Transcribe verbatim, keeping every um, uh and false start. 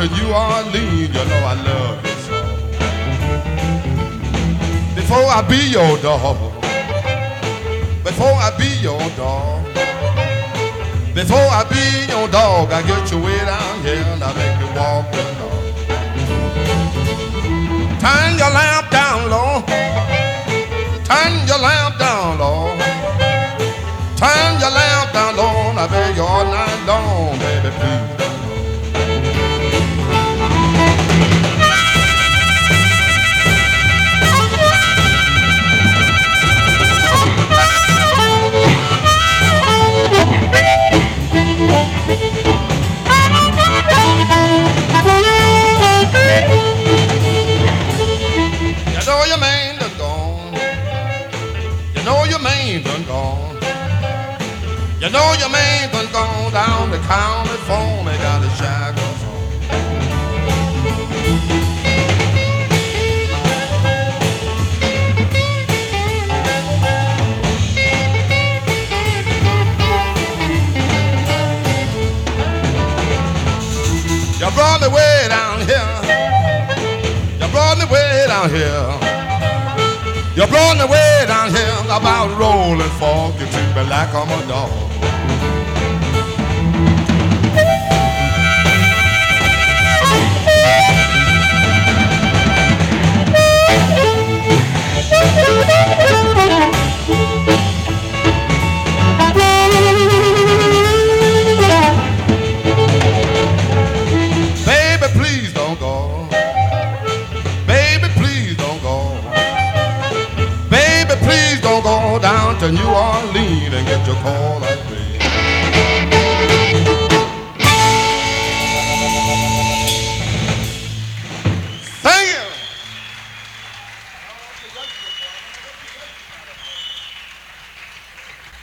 to New Orleans. You know I love you so. Before I be your dog, before I be your dog, before I be your dog, I get you way down here and I make you walk the dog. Turn your lamp down low, turn your lamp down low, turn your lamp down low, and I beg you all night long, baby, please. You know your man done gone. You know your man done gone. You know your man done gone down the county for me, got his shackles on. You brought me way down here. You brought me way down here. You brought me way down here about rolling fork. You treat me like I'm a dog. Baby, please don't go. Baby, please don't go. Baby, please don't go down to New Orleans and get your call up there.